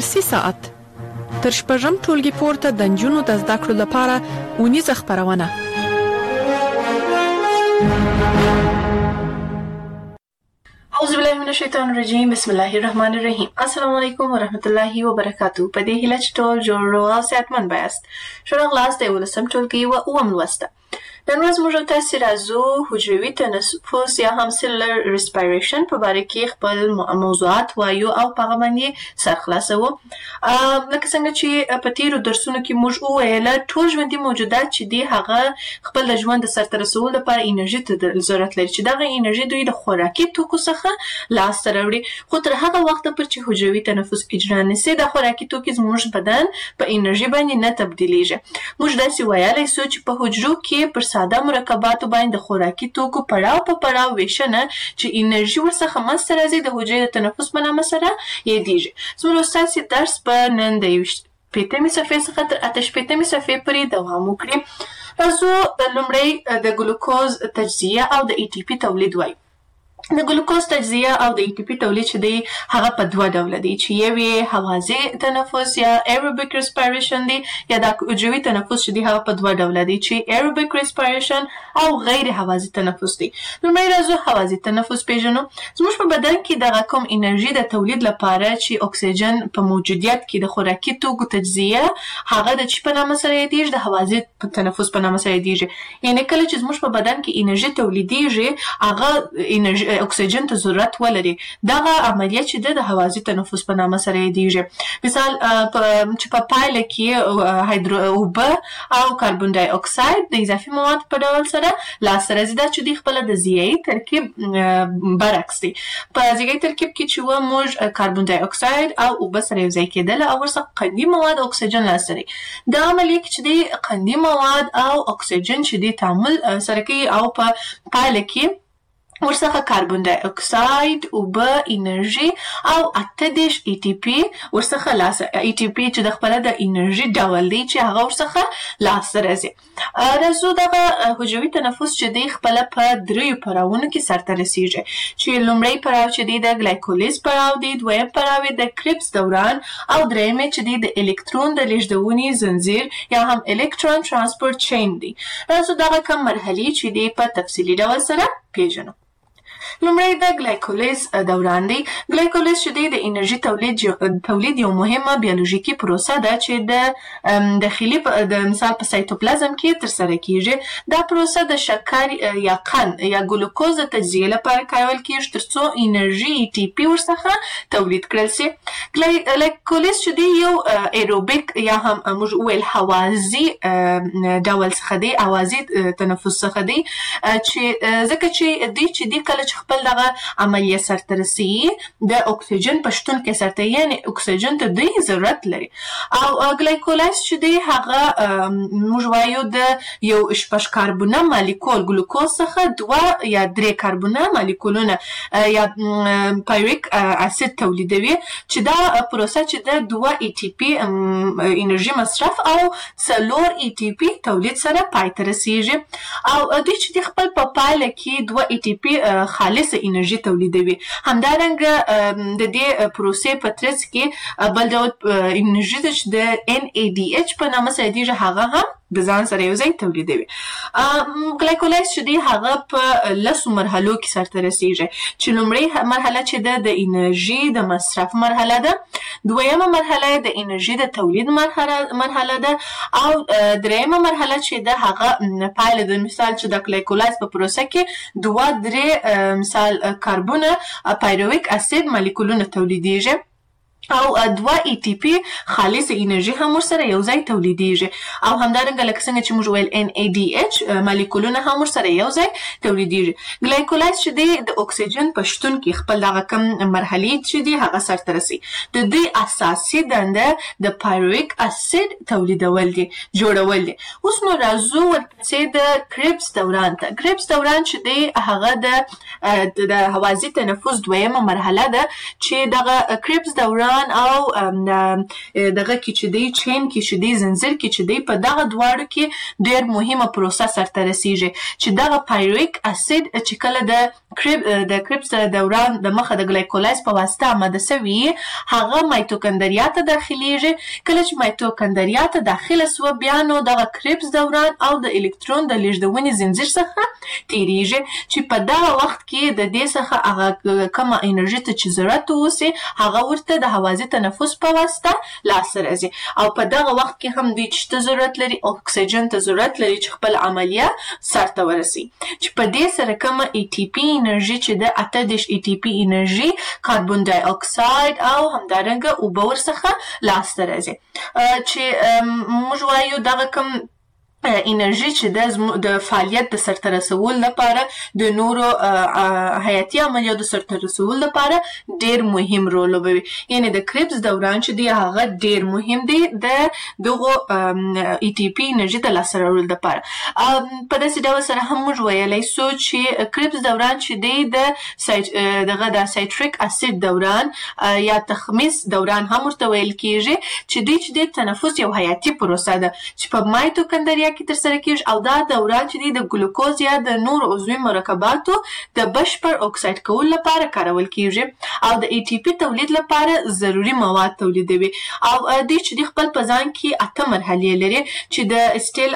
درسي ساعت تر شپږم ټولګي پورته د نجونو د زده کړو لپاره اونیزه خپرونه. اعوذ بالله من الشیطان الرجیم. بسم الله الرحمن الرحیم. السلام علیکم ورحمت الله وبرکاتو. په دې هیله چې ټول جوړ او صحتمند بایاست. ښه راغلاست د 11م ټولګي و اووم لوسته. نن ورځ موږ تاسو راځو حجروي تنفس یا هم سیلولر ریسپایریشن په باره کې خپل موضوعات وایو او په هغه باندې سر خلاصوو. لکه څنګه چې په تیرو درسونو کې موږ وویل ټول ژوندي موجودات چې دي هغه خپل ژوند د سرته رسولو لپاره انرژي ته ضرورت لري چې دغه انرژي دوی د خوراکي توکو څخه لاسته راوړي. خو تر هغه وخته پورې چې حجروي تنفس اجرا نشي د خوراکي توکو زموږ بدن په انرژي باندې نه تبدیلیږي. موږ داسې ویلای شو چې په حجرو کې پر ساده مرکباتو باندې د خوراکي توکو پړاو په پړاو ویشنه چې انرژي ورڅخه منځته راځي د حجرې د تنفس په نامه سره یادیږي. زموږ ستاسې درس به نن د 15مې صفحې څخه تر 88مې صفحې پورې دوام وکړي. راځو لومړی د ګلوکوز تجزیه او د ATP تولید وایو. د ګلوکوز تجزیه او د ATP تولید چې دی هغه په دوه ډوله دی چې یو یې هوازی تنفس یا aerobic respiration دی یا د حجروي تنفس چې دی هغه په دوه ډوله دی چې aerobic respiration او غیر هوازی تنفس دی. لومړی راځو هوازی تنفس پیژنو. زموږ په بدن کې دغه کوم انرژي د تولید لپاره چې اکسیجن په موجودیت کې د خوراکي توکو تجزیه هغه د چی په نامه سره یادیږي د هوازی تنفس په نامه سره یادیږي. یعنی کله چې زموږ په بدن کې انرژي تولیدیږي هغه انرژي اکسیجن ته ضرورت ولري. دغه عملیه چې د هوازی تنفس په نامه سره یادیږي. مثال چې په پایله کې اوبه او کاربن ډای اکساید د اضافي مواد په ډول سره لاسته راځي. دا چې دوی خپله د ضیایي ترکیب برعکس دی. په ضیایي ترکیب کې چې موږ کاربن ډای اکساید او اوبه سره یوځای کېدل او ورڅخه قندي مواد او اکسیجن لاسته راځي. دا عملیه کې چې دی قندي مواد او اکسیجن چې دی تعامل سره کوي او په پایله کې ورڅخه کاربن ډای اکساید، اوبه، انرژي او 28 ATP ورڅخه لاسته ATP چې د خپله د انرژي ډول دی چې هغه ورڅخه لاسته راځي. راځو دغه حجروي تنفس چې دی خپله په دریو پړاوونو کې سرته رسیږي چې لومړی پړاو چې دی د ګلایکولیز پړاو دی، دویم پړاو یې د کریبس دوران او دریم چې دی د الکترون د لیږدونې زنځیر یا هم الکترون ترانسپورت چین دی. راځو دغه کوم مرحلې چې دی په تفصیلي ډول سره پیژنو. لومړی د ګلایکولیز دوران دی. ګلایکولیز چې دی د انرژي تولید یو مهمه بیولوژیکي پروسه ده چې د داخلي د مثال په سایتوپلازم کې ترسره کیږي. دا پروسه د شکر یا قند یا ګلوکوز د تجزیه لپاره کارول کیږي ترڅو انرژي ATP ورڅخه تولید کړل شي. ګلایکولیز چې دی یو ایروبیک یا هم موږ ویل هوازی ډول څخه دی، هوازی تنفس څخه دی چې ځکه چې دی چې دی کله چې خپل دغه عملیه سرته رسیږي د اکسیجن په شتون کې سرته یعنی اکسیجن ته دوی ضرورت لري. او ګلایکولیز چې دی هغه موږ وایو د یو شپږ کاربونه مالیکول ګلوکوز څخه 2 یا 3 کاربونه مالیکولونه یا پایرویک اسید تولیدوي چې دا پروسه چې د 2 ATP انرژي مصرف او 4 ATP تولید سره پای ته رسیږي. او دوی چې خپل په پایله کې 2 ATP خالصه انرژي تولیدوي. همدارنګه د دې پروسې په ترڅ کې بل ډول انرژي چې د NADH په نامه سره یادیږي هغه هم د ځان سره یو ځای تولیدوي. ګلایکولیز چې دی هغه په 10 مرحلو کې سرته رسیږي چې لومړی مرحله چې ده د انرژي د مصرف مرحله ده، دویمه مرحله د انرژي د تولید مرحله ده او دریمه مرحله چې ده هغه پایله د مثال چې د ګلایکولیز په پروسه کې 2-3 مثال کاربونه پایرویک اسید مالیکولونه تولیدیږي او 2 ATP خالص انرژي هم ورسره یو ځای تولیدیږي او همدارنګه لکه څنګه چې موږ ویل NADH مالیکولونه هم ورسره یو ځای تولیدیږي. ګلایکولیز چې دی د اکسیجن په شتون کې خپل دغه کوم مرحلې چې دی هغه سرته رسي. د دې اساسي دنده د پایرویک اسید تولیدول دي، جوړول دي. اوس نو راځو ورپسې د کریبس دوران ته. کریبس دوران چې دی هغه د هوازی تنفس دویمه مرحله ده چې دغه کریبس دوران دوران او دغه کې چې دی چین کې چې دی زنجیر کې چې دی په دغه دواړو کې ډېر مهمه پروسه سرته رسیږي چې دغه پایرویک اسید چې کله د کریبس دوران د مخه د ګلایکولايز په واسطه آماده سوي هغه مایتوکندریا ته داخليږي. کله چې مایتوکندریا ته داخله سو بیا نو دغه کریبس دوران او د الکترون د لیږدونې زنجیر څخه تیریږي چې په دغه وخت کې د دې څخه هغه کومه انرژي ته چې ضرورت وسی هغه ورته د هوازی تنفس په واسطه لاسته راځي او په دغه وخت کې هم دوی چې ضرورت لري اکسیجن ته ضرورت لري چې خپل عملیه سرته ورسي چې په دې سره کومه ای ټي پی انرژي چې د 18 ای ټي پی انرژي کاربن ډای اکساید او همدارنګه اوبه ورڅخه لاسته راځي چې موږ وایو دغه کوم انرژي چې د فعالیت د سرته رسول لپاره د نورو حیاتي عملیاتو د سرته رسول لپاره ډیر مهم رول لوبوي. یعنی د کریبس دوران چې دی هغه ډیر مهم دی د دغه ای ټي پی انرژي د لاسته راوړلو لپاره. په داسې ډول سره هم موږ ویلی سو چې کریبس دوران چې دی دغه د سایتریک اسید دوران یا تخمیس دوران هم ورته ویل کیږي چې دی تنفس یو حیاتي پروسه ده چې په مایتوکندریا کې ترسره کیږي او دا دوران چې دی د ګلوکوز یا د نور عضوي مرکباتو د بشپړ اکساید کولو لپاره کارول کیږي او د ای ټي پی تولید لپاره ضروری مواد تولیدوي او د چې خپل په ځان کې 8 مرحلې لري چې د اسټیل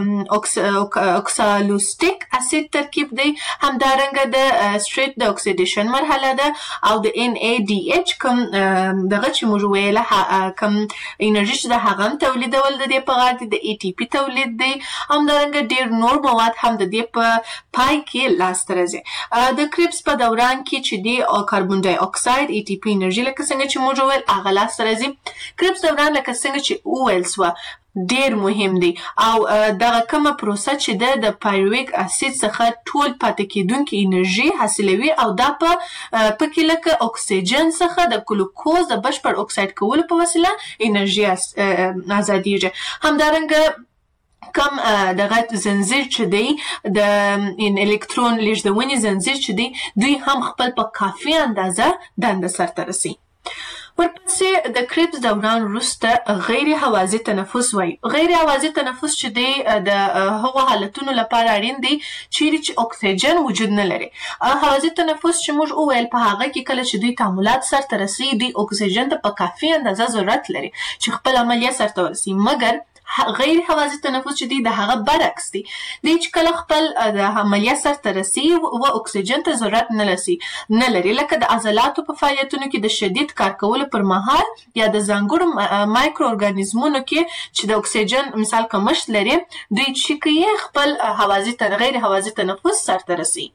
او اوکسالوستیک اسید ترکیب دی همدارنګه د سټریټ د اکسیډیشن مرحله ده او د ان ای ډي ایچ کوم دغه چې موږ ویله کوم انرژي چې د هغه تولیدول د دې په غاړه د ای ټي پی تولید دی همدارنګه ډیر نور مواد هم د دې په پای کې لاسته راځي. د کریبس په دوران کې چې دی کاربن ډای اکساید ای ټي پی انرژي لکه څنګه چې موږ ویل هغه لاسته راځي. کریبس دوران لکه څنګه چې ویل سو ډیر مهم دی او دغه کومه پروسه چې د پایرویک اسید څخه ټول پاتې کیدونکې انرژي حاصلوي او دا په پکې لکه اکسیجن څخه د ګلوکوز د بشپړ اکساید کولو په وسیله انرژي ازادیږي. همدارنګه کم دغه زنجیر چې دی د الکترون لیږدونې زنجیر چې دی دوی هم خپل په کافي اندازه دنده سرته رسي. ورپسې د کریبس دوران وروسته غیر هوازی تنفس وایي. غیر هوازی تنفس چې دی د هغو حالتونو لپاره اړین دی چیرې چې اکسیجن وجود نه لري. هوازی تنفس چې موږ وویل په هغه کې کله چې دوی تعاملات سرته رسي دوی اکسیجن ته په کافي اندازه ضرورت لري چې خپل عملیه سرته ورسي. مګر غیر هوازی تنفس چې دی د هغه برعکس دی چې کله خپل د عملیه سرته رسي و اکسیجن ته ضرورت نه لري لکه د عضلاتو په فعالیتونو کې د شدید کار کولو پر مهال یا د ځانګړو مایکرو ارګانیزمونو کې چې د اکسیجن مثال کمښت لري دوی چې کوي خپل غیر هوازی تنفس سرته رسي.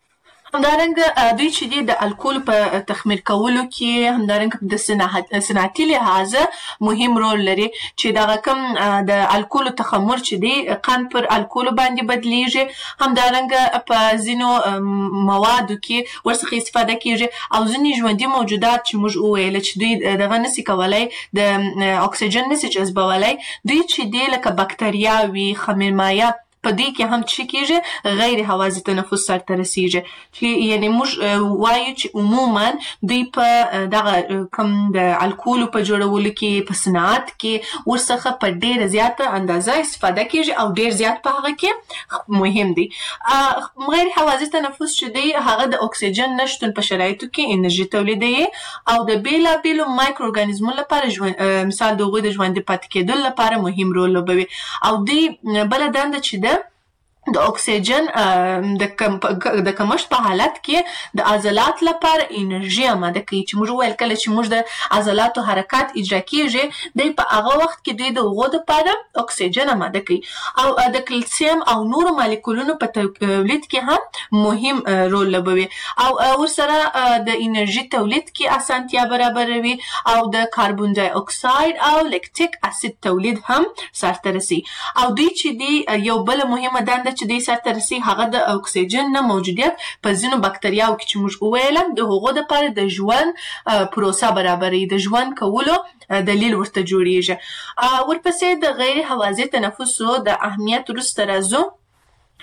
همدارنګه دوی چې دی د الکول په تخمیر کولو کې همدارنګه د صنعتي لحاظه مهم رول لري چې دغه کوم د الکول تخمر چې دی قند پر الکول باندې بدلیږي. همدارنګه په ځینو موادو کې ورڅخه استفاده کیږي او ځینې ژوندي موجودات چې موږ وویل چې دوی دغه نشي کولای د اکسیجن نشي جذبولای دوی چې دی لکه بکتریاوي خمیرمایه په دې کې هم چې کېږي غیر هوازی تنفس سرته رسیږي چې یعنی موږ وایو چې عموما دوی په دغه کوم د الکولو په جوړولو کې په صنعت کې ورڅخه په ډېره زیاته اندازه استفاده کېږي او ډېر زیات په هغه کې مهم دی. غیر هوازی تنفس چې دی هغه د اکسیجن نشتون په شرایطو کې انرژي تولیدوي او د بیلابیلو مایکرو ارګانیزمونو لپاره مثال د هغوی د ژوندي پاتې کېدو لپاره مهم رول لوبوي او دوی بله دنده چې ده د اکسیجن د کمښت په حالت کې د عضلات لپاره انرژي آماده کوي چې موږ ویل کله چې موږ د عضلاتو حرکات اجرا کیږي دوی په هغه وخت کې دوی د هغو لپاره اکسیجن آماده کوي او د کلسیم او نورو مالیکولونو په تولید کې هم مهم رول لوبوي او ورسره د انرژي تولید کې اسانتیا برابروي او د کاربن ډای اکساید او لیکټیک اسید تولید هم سرته رسي او دوی چې دی یو بل مهمه دنده چې دوی سرته رسي هغه د اکسیجن نه موجودیت په ځینو بکتریاوو کې چې موږ وویل د هغو دپاره د ژوند پروسه برابروي د ژوند کولو دلیل ورته جوړیږي. ورپسې د غیر هوازی تنفسو د اهمیت وروسته راځو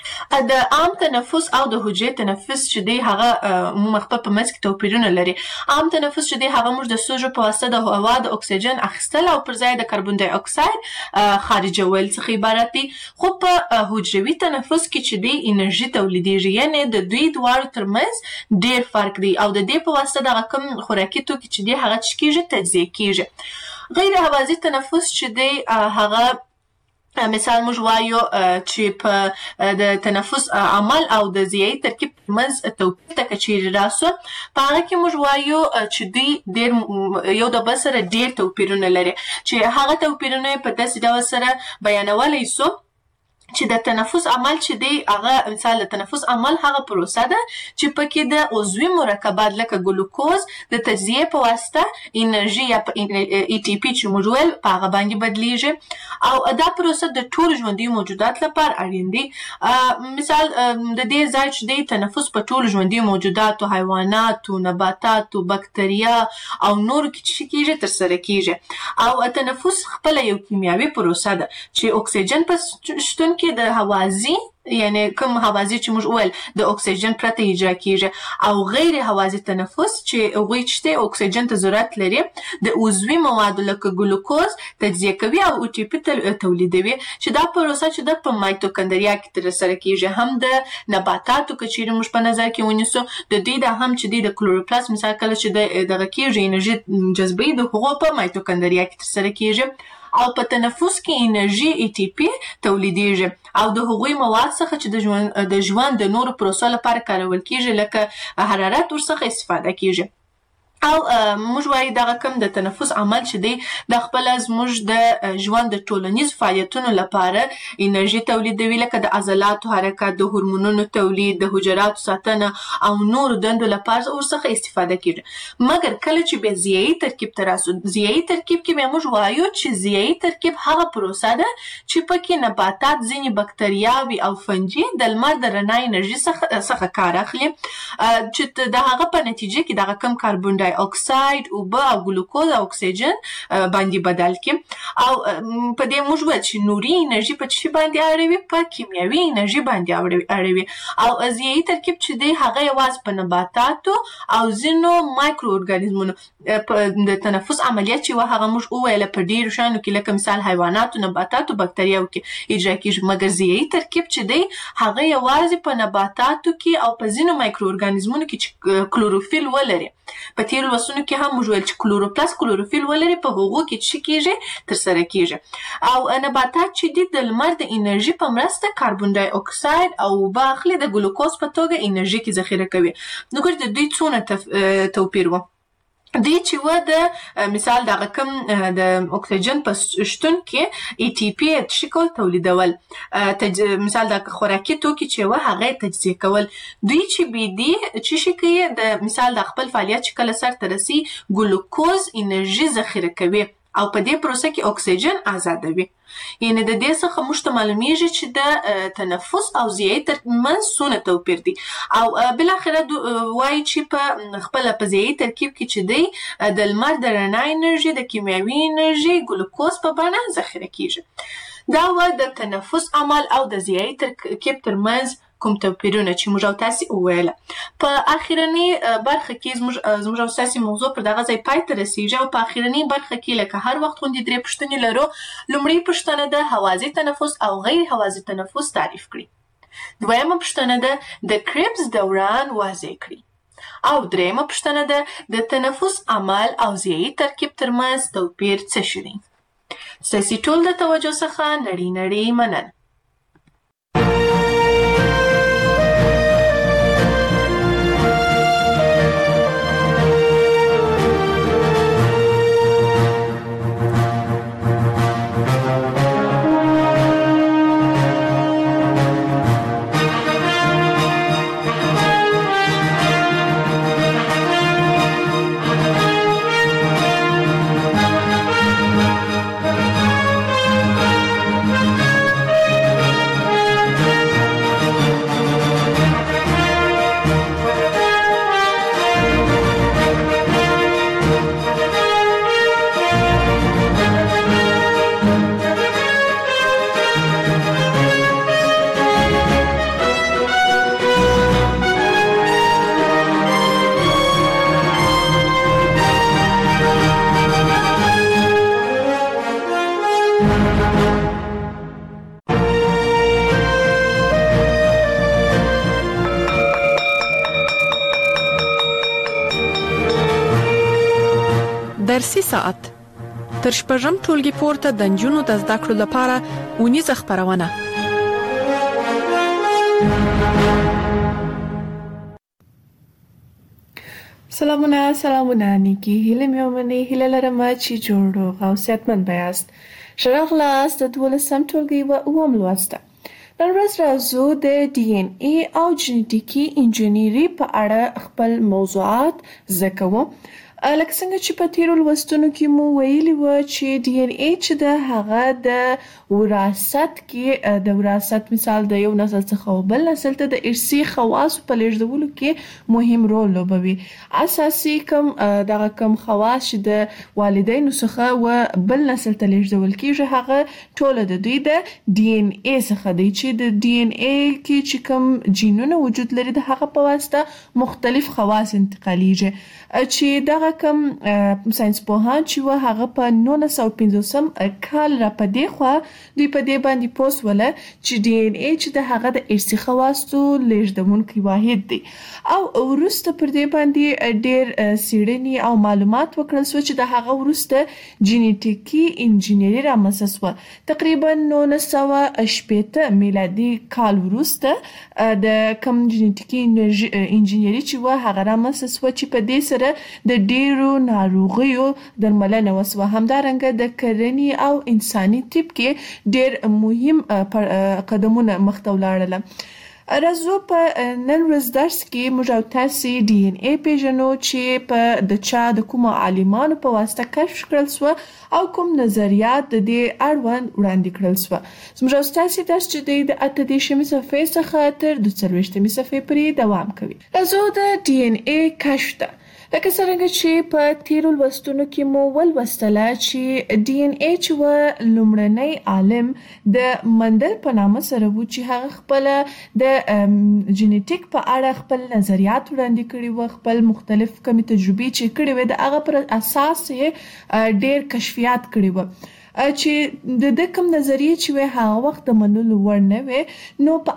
د عام تنفس او د حجرې تنفس چې دی هغه عموما خپل په منځ کې توپیرونه لري. عام تنفس چې دی هغه موږ د سږو په واسطه د هوا د اکسیجن اخیستل او پر ځای د کاربن ډای اکساید خارجول څخه عبارت دی. خو په حجروي تنفس کې چې دی انرژي تولیدېږي، یعنی د دوی دواړو ترمنځ ډېر فرق دی او د دې په واسطه دغه کوم خوراکي توکي چې دی هغه څه کېږي، تجزیه کېږي. غیر هوازي تنفس چې دی هغه مثال موږ وایو چې په د تنفس عمل او د ضیایي ترکیب ترمنځ توپیر ته که چیرې راسو، په هغه کې موږ وایو چې دوی ډېر یو د بل سره ډېر توپیرونه لري، چې هغه توپیرونه په داسې ډول سره بیانولی سو چې د تنفس عمل چې دی هغه مثال د تنفس عمل هغه پروسه ده چې پکې د عضوي مرکبات لکه ګلوکوز د تجزیه په واسطه انرژي یا ای ټي پی چې موږ ویل په هغه باندې بدلیږي او دا پروسه د ټولو ژوندي موجودات لپاره اړین دی. مثال د دې ځای چې دی تنفس په ټولو ژوندي موجوداتو، حیواناتو، نباتاتو، بکتریا او نورو کې چې کېږي ترسره کېږي او تنفس خپله یو کیمیاوي پروسه ده چې اکسیجن په شتون کې د هوازي یعنی کوم هوازي چې موږ ویل د اکسیجن پرته اجرا کیږي او غیر هوازي تنفس چې هغوی چې دی اکسیجن ته ضرورت لري د عضوي موادو لکه ګلوکوز تجزیه کوي او ای ټي پی تولیدوي، چې دا پروسه چې ده په مایتوکندریا کې ترسره کیږي. هم د نباتاتو که چیرې موږ په نظر کې ونیسو د دوی د هم چې دی د کلوروپلاست مثال کله چې دغه کیږي انرژي جذبوي د هغو په مایتوکندریا کې ترسره کیږي او په تنفس کې انرژي ای ټي پی تولیدېږي او د هغوی مواد څخه چې د ژوند د نورو پروسو لپاره کارول کېږي لکه حرارت ورڅخه استفاده کېږي. او موږ وایو دغه کوم د تنفس عمل چې دی د خپله زموږ د ژوند د ټولنیز فعالیتونو لپاره انرژي تولیدوي لکه د عضلاتو حرکت، د هورمونونو تولید، د حجراتو ساتنه او نورو دندو لپاره ورڅخه استفاده کېږي. مګر کله چې بیا ضیایي ترکیب ته راسو، ضیایي ترکیب کې بیا موږ وایو چې ضیایي ترکیب هغه پروسه ده چې پکې نباتات، ځینې بکتریاوې او فنجي د لمر د رڼا انرژي څخه کار اخلي چې د هغه په نتیجه کې دغه کم کاربن ډای اکساید، اوبه او ګلوکوز او اکسیجن باندې بدل کړي او په دې موږ وایو چې نوري انرژي په څه باندې اړوي، په کیمیاوي انرژي باندې اړوي او ضیایي ترکیب چې دی هغه یوازې په نباتاتو او ځینو مایکرو ارګانیزمونو د تنفس عملیات چې هغه موږ وویل په ډیرو شیانو کې لکه مثال حیواناتو، نباتاتو، بکتریاوو کې اجرا کېږي. مګر ضیایي ترکیب چې دی هغه یوازې په نباتاتو کې او په ځینو مایکرو ارګانیزمونو کې چې کلوروفیل ولري، په تیرو لوستونو کې هم موږ ویل چې کلوروپلاست کلوروفیل ولري، په هغو کې څه کېږي ترسره کېږي او نباتات چې دي د لمر د انرژي په مرسته کاربن ډای اکساید او اوبه اخلي، د ګلوکوز په توګه انرژي کې ذخیره کوي. نو ګورئ د دوی څونه توپیر و. دوی چې و د مثال دغه کوم د اکسیجن په شتون کې ای ټي پی شکل تولیدول، مثال د خوراکي توکي چې و هغه تجزیه کول. دوی چې بي دي چې شي کوي د مثال د خپل فعالیت چې کله سر ته رسي ګلوکوز انرژي ذخیره کوي او په دې پروسه کې اکسیجن آزادوي. یعنی د دې څخه موږ ته معلومیږي چې د تنفس او ضیایي ترمنځ څونه توپیر دی او بالاخره وایي چې په خپله په ضیایي ترکیب کې چې دی د لمر د رڼا انرژي، د کیمیاوي انرژي، ګلوکوز په بڼه ذخیره کېږي. دا و د تنفس عمل او د ضیایي ترکیب ترمنځ کوم توپیرونه چې موږ او تاسې وویله. په اخرنۍ برخه کې زموږ او تاسې موضوع پر دغه ځای پای ته رسیږي او په اخرنۍ برخه کې لکه هر وخت غوندې 3 پوښتنې لرو. لومړۍ پوښتنه ده هوازي تنفس او غیر هوازي تنفس تعریف کړئ. دویمه پوښتنه ده د کریبس دوران واضح کړئ او دریمه پوښتنه ده د تنفس عمل او ضیایي ترکیب ترمنځ توپیر څه شی دی. ستاسې ټول د توجه څخه نړۍ مننه. درسي ساعت تر شپږم ټولګي پورته د نجونو د زده کړو لپاره اونیزه خپرونه. سلامونه نیکی هیله مې ومني هیله لرم چې جوړ روغ او صحتمند یاست. ښه راغلاست د 12م ټولګي و اووم لوست ته. نن ورځ راځو د DNA او جنیټیکي انجینري په اړه خپل موضوعات زده کوو. لکه څنګه چې په تیرو لوستونو کې مو ویلي و چې DNA چې د هغه د وراثت کې د وراثت مثال د یو نسل څخه بل نسل ته د ارثي خواصو په لیږدولو کې مهم رول لوبوي. اساسي کوم خواص چې د والدینو څخه و بل نسل ته لیږدول کیږي هغه ټول د دوی د DNA څخه دی چې د DNA کې چې کوم جینونه وجود لري د هغه په واسطه مختلف خواص انتقالیږي چې دغه کوم ساينس پوهان چې و هغه په 1950 کال را پدې خو دوی په دې باندې پوس ولا چې DNA چې د هغه د ارثي خواصو لیږدونکي واحد دی او ورسته پر دې باندې ډېر څېړنې او معلومات وکړل شو چې د هغه ورسته جنیټیکي انجینري رامنځته شوه. تقریبا 1980 میلادي کال ورسته د کوم جنیټیکي انجینري چې و هغه رامنځته شوه چې په دې سره د ډیرو ناروغیو درملنه وسوه. همدارنګه د کرنې او انساني طب کې ډیر مهم قدمونه مخته ولاړل. راځو په نن ورځ درس کې موږ او تاسې DNA پیژنو چې په د چا د کومو عالمانو په واسطه کشف کړل شوه او کوم نظریات د دې اړوند وړاندې کړل شوه. موږ او تاسې درس چې د 8 صفحې څخه تر 22 صفحې پورې دوام کوي. راځو د DNA کشف ته. لکه څنګه چې په تیرو لوستونو کې مو ولوستله چې DNA چې و لومړنی عالم د مندل په نامه سره و چې هغه خپل د جنیټیک په اړه خپل نظریات وړاندې کړي و، خپل مختلف کمې تجربې چې کړي و د هغه پر اساس ډېر کشفیات کړي و چې د کوم نظریه چې هغه وخت د منلو وړ نه وي. نو په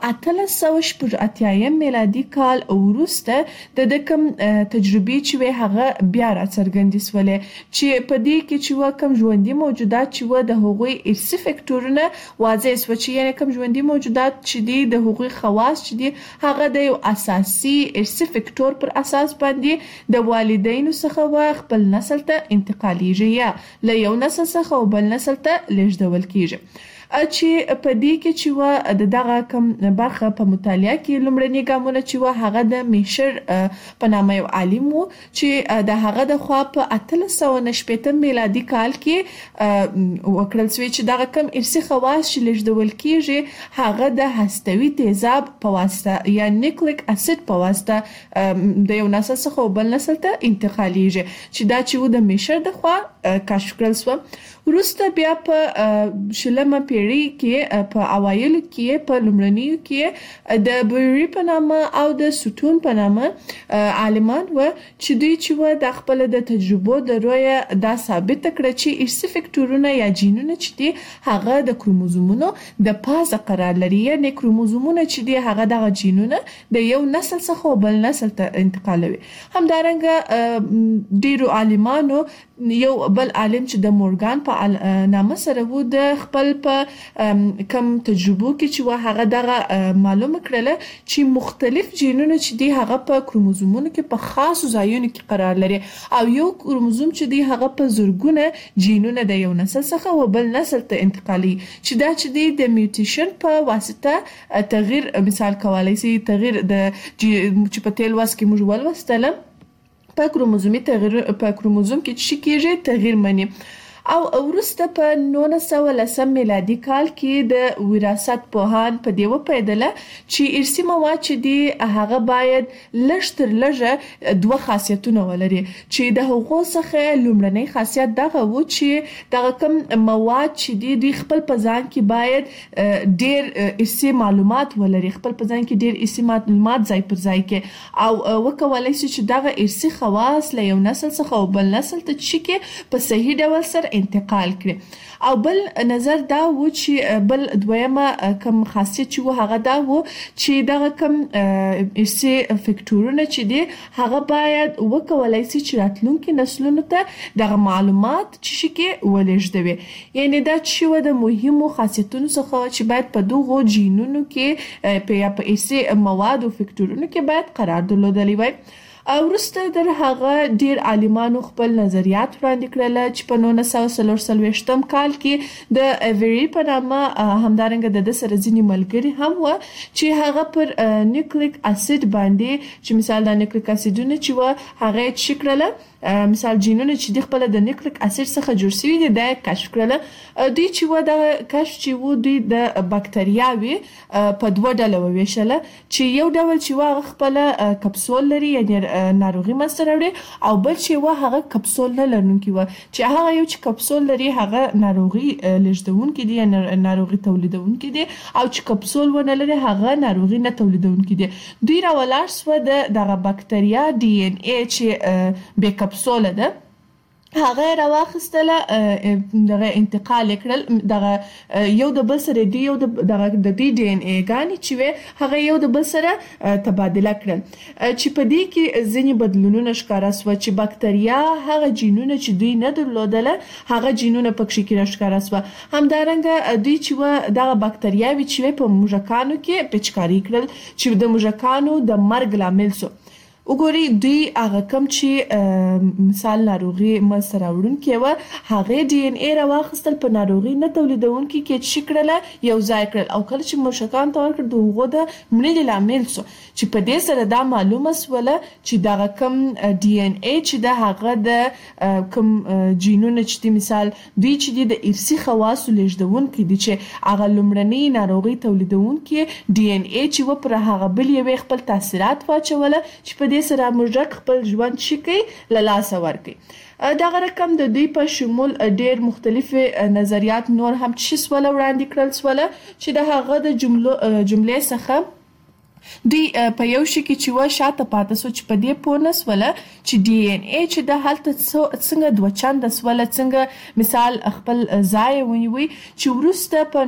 1888 میلادي کال وروسته د کوم تجربې چې هغه بیا راڅرګندې شولې چې په دې کې چې کوم ژوندي موجودات چې د هغوی ارثي فکټورونه واضح شو چې یعنی کوم ژوندي موجودات چې د هغوی خواص چې هغه د یو اساسي ارثي فکټور پر اساس باندې د والدینو څخه خپل نسل ته انتقالیږي یا له یو نسل څخه بل نسل ته لیږدول کیږي. چې په دې کې چې دغه کوم برخه په مطالعه کې لومړني ګامونه چې هغه د میشر په نامه یو عالم و چې د هغه د خوا په 1890 میلادي کال کې وکړل شوی چې دغه کوم ارثي خواص چې لیږدول کیږي هغه د هستوي تیزاب په واسطه یا نیوکلیک اسید په واسطه د یو نسل څخه بل نسل ته انتقالیږي چې دا چې د میشر د خوا کشف کړل شو. وروسته بیا په شلمه پیړۍ کې په اوایلو کې په لومړنیو کې د بوری په نامه او د سوتون په نامه عالمان و چې دوی چې د خپل د تجربو د رویه دا ثابت کړ چې ارثي فکټورونه یا جینونه چې هغه د کروموزومونو د پازه قرار لري، یعنی کروموزومونه چې هغه دغه جینونه د یو نسل څخه بل نسل ته انتقالوي. همدارنګه ډیرو عالمانو یو بل عالم چې د مورګان په نامه سره و د خپل په کم تجربو کې چې هغه دغه معلومه کړله چې مختلف جینونه چې هغه په کروموزومونو کې په خاصو ځایونو کې قرار لري او یو کروموزوم چې هغه په زرګونه جینونه د یو نسل څخه و بل نسل ته انتقالي چې دا چې د میوټیشن په واسطه تغییر مثال کولای شي تغییر د چې په تل واس کې موږ ولوستله په کروموزومي تغییر په کروموزوم کې چې کېږي تغییر مني. او وروسته په 1910 میلادي کال کې د وراثت پوهان په دې وپیدله چې ارثي مواد چې هغه باید لږ تر لږه دوه خاصیتونه ولري چې د هغو څخه لومړنی خاصیت دغه و چې دغه کوم مواد چې دوی خپل په ځان کې باید ډیر ارثي معلومات ولري، خپل په ځان کې ډیر ارثي معلومات ځای پر ځای کې او وکولای شي چې دغه ارثي خواص له یو نسل څخه بل نسل ته چې په صحیح ډول سره انتقال کړي. او بل نظر دا و چې بل دویمه کوم خاصیت چې و هغه دا و چې دغه کوم ارثي فکټورونه چې دي هغه باید وکولای شي چې راتلونکي نسلونو ته دغه معلومات چې کې ولېږدوي. یعنی دا چې و د مهمو خاصیتونو څخه چې باید په دغو جینونو کې په ارثي موادو فکټورونو کې باید قرار درلودلی وای. وروسته در هغه ډیر عالمانو خپل نظریات وړاندې کړل چې په 1943 کال کې د ایوری په نامه همدارنګه د سره ځینې ملګري هم و چې هغه پر نیوکلیک اسید باندې چې مثال د نیوکلیک اسیدونه چې و هغه چې کړل مثال جینونه چې د خپل د نیوکلیک اسید څخه جوړ شوي دي دا کشف کړل. دوی چې و د کشف چې و دوی د بکټریاوي په دوه ډله وویشله چې یو ډول چې و خپل کپسول لري یعنی ناروغي منځته راوړي او بل چې و هغه کپسول نه لرونکي و چې هغه یو چې کپسول لري هغه ناروغي لیږدونکي دي یا ناروغي تولیدونکي دي او چې کپسول ونه لري هغه ناروغي نه تولیدونکي دي. دوی راولاړ سوه دغه بکټریا ډي ان اي چې بې کپسوله ده هغه راواخستله دغه انتقال کړل دغه یو د بل سره دی یو دغه د ډي ان اي ګانې چې وي هغه یو د بل سره تبادله کړل چې په دې کې ځینې بدلونونه ښکاره سوه چې بکټریا هغه جینونه چې دوی نه درلودله هغه جینونه پکې کې راښکاره سوه. همدارنګه دوی چې و دغه بکټریاوې چې وي په موږکانو کې پیچکاري کړل چې د موږکانو د مرګ لامل سو. وګورئ دوی هغه کوم چې مثال ناروغي منځته راوړونکې وه هغې ډي ان اي راواخیستل په ناروغي نه تولیدونکي کې چې کړله یو ځای کړل او کله چې موږکانو ته ورکړل د هغو د مړینې لامل سو چې په دې سره دا معلومه سوله چې دغه کوم ډي ان اي چې د هغه د کوم جینونه چې دي مثال دوی چې دي د ارثي خواصو لیږدونکي دي چې هغه لومړنۍ ناروغي تولیدونکي ډي ان اي چې و پر هغه بل یوې خپل تاثیرات واچوله چې په دې سره موږک خپل ژوند شي کوي له لاسه ورکوي. دغه رقم د دوی په شمول ډیر مختلفې نظریات نور هم چې سوله وړاندې کړل سوله چې د هغه د جملې څخه دوی په یو شي کې چې و شاته پاتې سو چې په دې پوه نه سوله چې ډي ان اي چې د هلته څنګه دوه چنده سوله څنګه مثال خپل ځای ونیوي چې وروسته په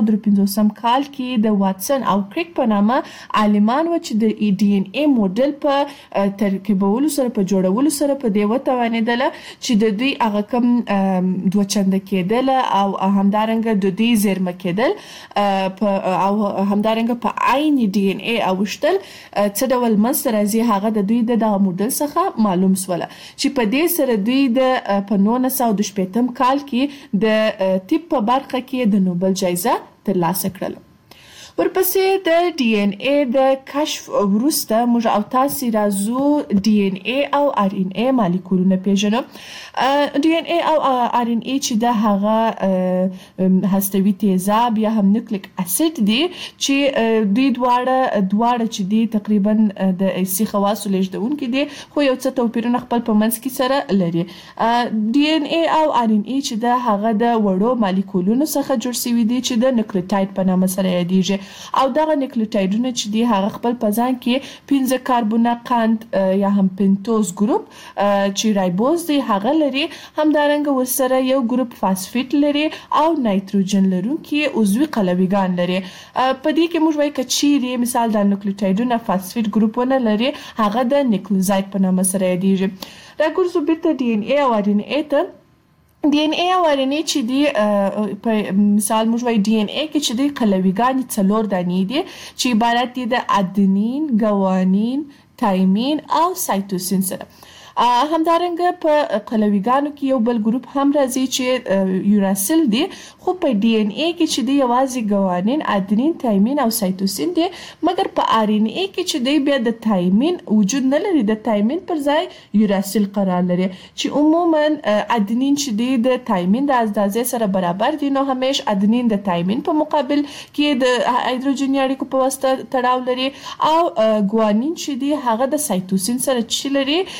1953 کال کې د واټسن او کریک په نامه عالمان و چې د ډي ان اي موډل په ترکیبولو سره په جوړولو سره په دې وتوانېدله چې د دوی هغه کوم دوه چنده کېدل او همدارنګه د دوی زیرمه کېدل او همدارنګه په عین ډي ان اي اوشتل څه ډول منځته راځي هغه د دوی د دغه موډل څخه معلوم سوله چې په دې سره دوی د په 1916 کال کې د طب په برخه کې د نوبل جایزه ترلاسه کړله. ورپسې د ډي ان اي د کشف وروسته موږ او تاسې راځو ډي ان اي او ار ان اي مالیکولونه پیژنو. ډي ان اي او ار ان اي چې د هغه هستوي تیزاب یا هم نیوکلیک اسید دي چې دوی دواړه چې دي تقریبا د ارثي خواصو لیږدونکي دي خو یو څه توپیرونه خپل په منځ کې سره لري. ډي ان اي او ار ان اي چې د هغه د وړو مالیکولونو څخه جوړ شوي دي چې د نیوکلیوټاید په نامه سره یادیږي او دغه نیوکلیوټایډونه چې دي هغه خپل په ځان کې 15 کاربونه قند یا هم پنتوز ګروپ چې رایبوز دی هغه لري همدارنګه ورسره یو ګروپ فاسفیټ لري او نایتروجن لرونکي عضوي قلویګان لري. په دې کې موږ وایو که چیرې مثال د نیوکلیوټایډونه فاسفیټ ګروپونه لري هغه د نیوکلیوزاید په نامه سره یادیږي. راګرځو بیرته ډي ان اي او ار ان اي ته. ډي ان اي او ار ان اي چې دي په مثال موږ وایو ډي ان اي کې چې دي قلویګانې 4 دانې دي چې عبارت دي د ادنین، ګوانین، تایمین او سایتوسین سره. همدارنګه په قلویګانو کې یو بل ګروپ هم راځي چې یوراسیل دی خو په ډي ان اي کې چې دی یوازې ګوانین، ادنین، تایمین او سایتوسین دی مګر په ار ان اي کې چې دی بیا د تایمین وجود نه لري د تایمین پر ځای یوراسیل قرار لري چې عموما ادنین چې دی د تایمین د اندازې سره برابر دي نو همیش ادنین د تایمین په مقابل کې د هایدروجني اړیکو په واسطه تړاو لري او ګوانین چې دی هغه د سایتوسین سره چې لري د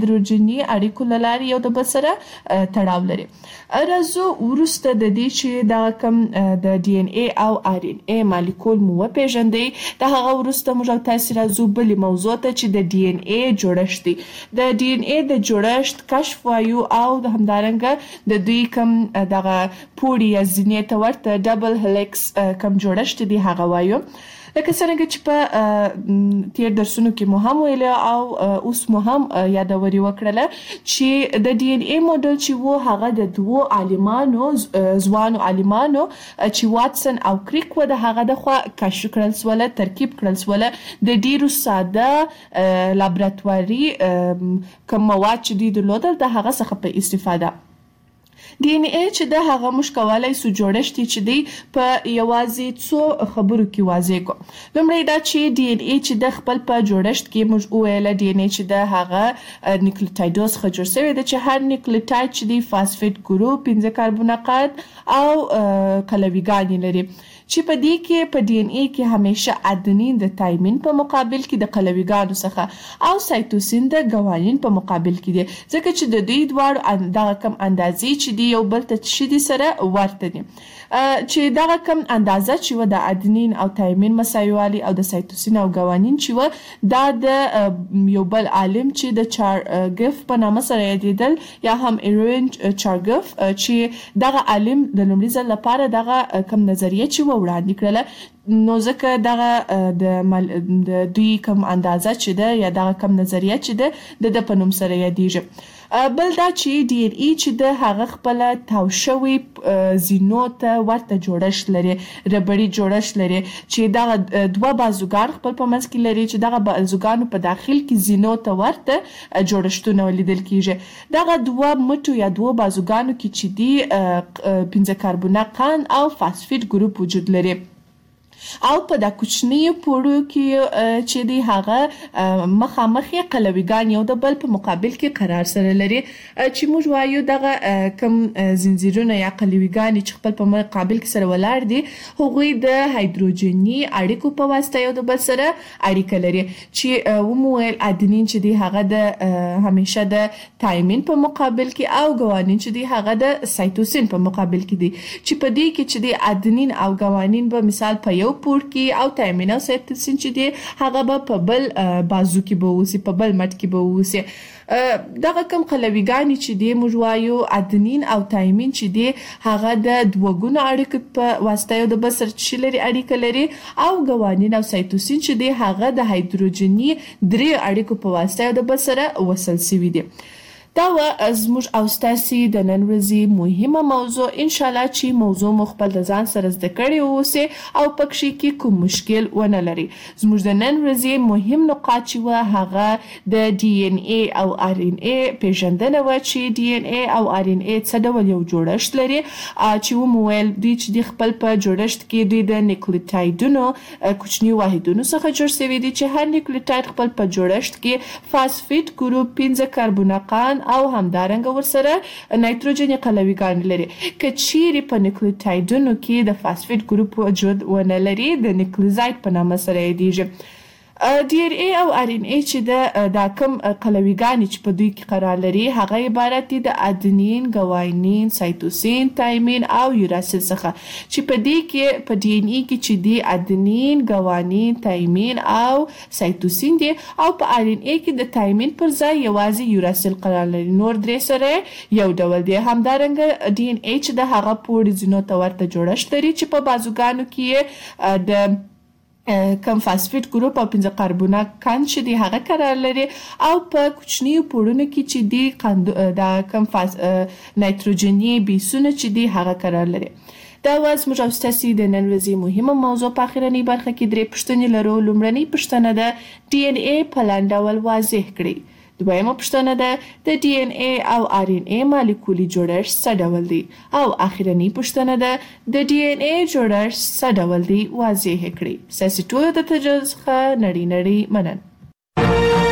هایدروجني اړیکو له لارې یو د بل سره تړاو لري. راځو وروسته د دې چې دا کوم د ډي ان اي او ار ان اي مالیکول مو وپېژندئ، د هغه وروسته موږ او تاسې راځو بلې موضوع ته چې د ډي ان اي جوړښت دی. د ډي ان اي د جوړښت کشف وایو او د همدارنګه د دوی کوم دغه پوړي یا زینې ته ورته ډبل هلیکس کوم جوړښت دی هغه وایو. لکه څنګه چې په تیر درسونو کې مو هم ویل او اوس مو هم یادوري وکړله چې د ډي ان اي موډل چې وو هغه د دوو عالمانو ځوانو عالمانو چې واتسن او کریک و د هغه د خوا کشف کړل سوله، ترکیب کړل سوله د ډیرو ساده لابراتواري کوم مواد چې دوی درلودل د هغه څخه په استفاده. ډي ان اي چې د هغه موږ کولای سو جوړښت چې دی په یوازې څو خبرو کې واضح کو. لومړی دا چې ډي ان اي چې د خپل په جوړښت کې موږ وویل ډي ان اي چې د هغه نیوکلیوټایډز څخه جوړ شوی دی چې هر نیوکلیوټاید چې دی فاسفیټ ګروپ 15 کاربونقات او قلویګانې لري چې په دې کې په ډي ان اي کې همیشه ادنین د تایمین په مقابل کې د قلویګانو څخه او سایتوسین د ګوانین په مقابل کې دي، ځکه چې د دوی دواړو دغه کم اندازې چې دی یو بل ته چې سره ورته دي، چې دغه کم اندازه چې و د ادنین او تایمین مساوي او د سایتوسین او ګوانین چې و دا د یو بل عالم چې د چارګف په نامه سره یادېدل یا هم ایرون چارګف چې دغه عالم د لومړي ځل لپاره دغه کم نظریه چې وړاندې کړله، نو ځکه دغه د دوی کم اندازه چې ده یا دغه کم نظریه چې ده د په نوم سره یادېږي. بل دا چې ډي ان اي چې د هغه خپل تاو شوی زینو ته ورته جوړښت لري، ربړي جوړښت لري چې دغه دوه بازوګان خپل په منځ کې لري چې دغه بازوګانو په داخل کې زینو ته ورته جوړښتونه لیدل کیږي. دغه دوه مټو یا دوه بازوګانو کې چې دی 15 کاربونقات او فاسفیټ ګروپ وجود لري او په دا کوچنی پوړو کې چې دی هغه مخامخ قلویګان یو د بل په مقابل کې قرار سره لري، چې موږ وایو دغه کم زنجیرونه یا قلویګان چې خپل په مقابل کې سره ولاړ دي هغوی د هایدروجني اړیکو په واسطه یو د بل سره اړیکه لري، چې ومویل ادنین چې دی هغه د همیشه د تایمین په مقابل کې او ګوانین چې دی هغه د سایتوسین په مقابل کې دي، چې په دې کې چې دی ادنین او ګوانین به مثال په یو پور کې او تایمین او سایتوسین چې دی هغه به په بل بازو کې به اوسي، په بل مټ کې به اوسي. دغه کم قلویګانې چې دی موږ وایو ادنین او تایمین چې دی هغه د دوګونو اړیکو په واسطه یو د بل سره چې لري اړیکه لري او ګوانین او سایتوسین چې دی هغه د هایدروجني درې اړیکو په واسطه یو د بل سره وصل شوي دي. دا و زموږ او ستاسې د نن ورځې مهمه موضوع. ان شاء الله چې موضوع مو خپل د ځان سره زده کړی اوسئ او پکې کې کوم مشکل ونه لري. زموږ د نن ورځې مهم نقاط چې و هغه د ډي ان اي او ار ان اي پیژندنه و چې ډي ان اي او ار ان اي څه ډول یو جوړښت لري، چې ومویل دوی چې د خپل په جوړښت کې دوی د نیوکلیوټایډونو کوچني واحدونو څخه جوړ شوي دي، چې هر نیوکلیوټاید خپل په جوړښت کې فاسفیټ ګروپ 15 کاربونقات او همدارنګه ورسره نایتروجن قلویګان لري. که چیرې په نیوکلیوټایډونو کې د فاسفیټ ګروپ وجود ونه لري د نیوکلیوزاید په نامه سره یادېږي. ډي ان اي او ار ان اي چې دا کوم قلویګان چې په دوی کې قرار لري هغه عبارت دي د ادنین، ګوانین، سایتوسین، تایمین او یوراسیل څخه، چې په دې کې په ډي ان اي کې چې دی ادنین، ګوانین، تایمین او سایتوسین دي او په ار ان اي کې د تایمین پر ځای یوازې یوراسیل قرار لري، نور درې سره یو ډول دي. همدارنګه ډي ان اي چې د هغه پوړي زینو ته ورته جوړښت لري چې په بازوګانو کې د کم فاسفیټ ګروپ او 15 کاربونقات چې دی هغه قرار لري او په کوچنی پوړونو کې چې دی د کم نایتروجني بیسونه چې دی هغه قرار لري. دا واز موږ او ستاسې د نن ورځې مهمه موضوع. په اخرنۍ برخه کې درې پوښتنې لرو. لومړنۍ پوښتنه ده ډي ان اي په لاندې ډول واضح کړئ. دویمه پوښتنه ده د ډي ان اي او ار ان اي مالیکولي جوړښت څه ډول دی او اخرنۍ پوښتنه ده د ډي ان اي جوړښت څه ډول دی واضح کړئ. ستاسې ټولو د تجربې څخه نړۍ مننه.